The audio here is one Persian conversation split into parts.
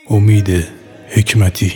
امید حکمتی.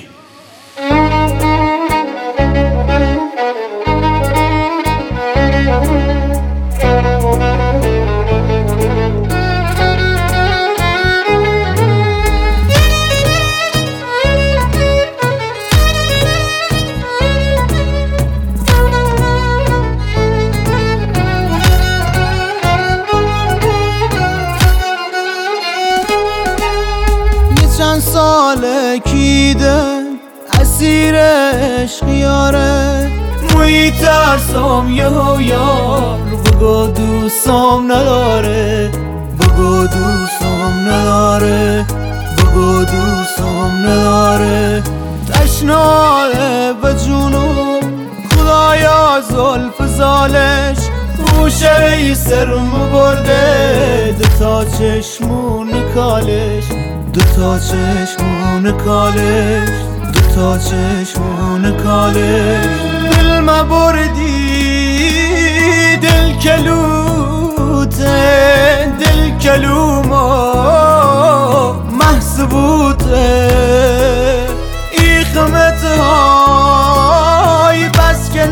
چند ساله کیده اسیر عشق یاره، موی ترسم یار بگو دوستم نداره، بگو دوستم نداره، بگو دوستم نداره. تشناله به جونم خدایا زلف زالش، گوشه سرم برده دوتا چشمون کالش، دوتا چشمون کالش، دوتا چشمون کالش. دل ما بردی دل کلوته، دل کلوما محسبوته. ای خمت های بس که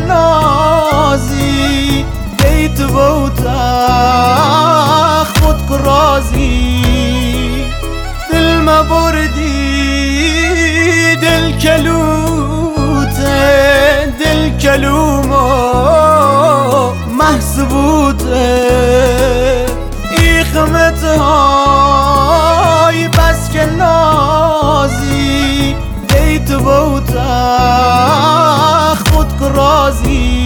نازی دیت بوتا خود کرازی. دل ما بردی دل کلوته، دل کلوما محسبوته. ای خمت های بس که نازی دیت بوتا خود کرازی.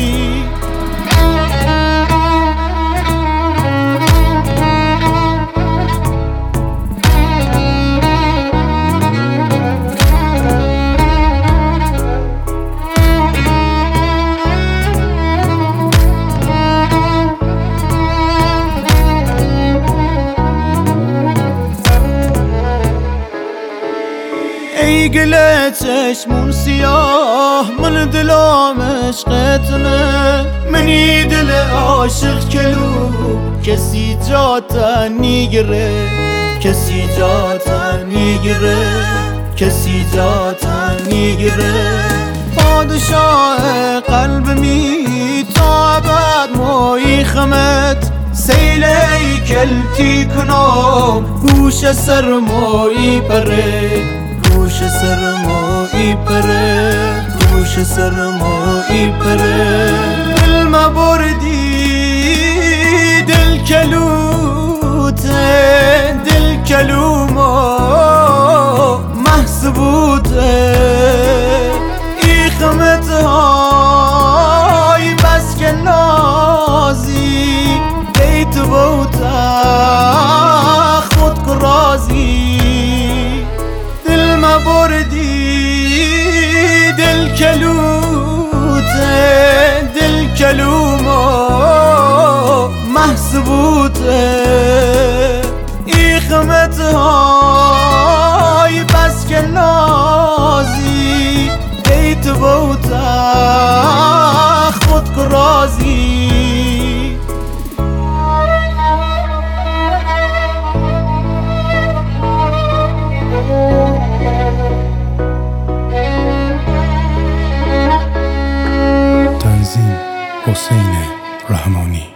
ای گله چشمون سیاه من دلم عشقتنه، منی دل عاشق کلو کسی جاتا نیگره، کسی جاتا نیگره، کسی جاتا نیگره. پادشاه قلب می تابد موی خمت، سیلی کلتی کنم گوش سرمایی پره، گوش سرمایی پره، گوش سرمایی پره. دل ما بردی دل کلوته، دل کلوما محسبوته. ای خمت های بس که نازی دیت بوتا خود کرازی. دل ما بردی دل کلوته، دل کلوما محسبوته. ای خمت های بس که نازی دیت بوتا خود کرازی. تنظیم حسین رحمانی.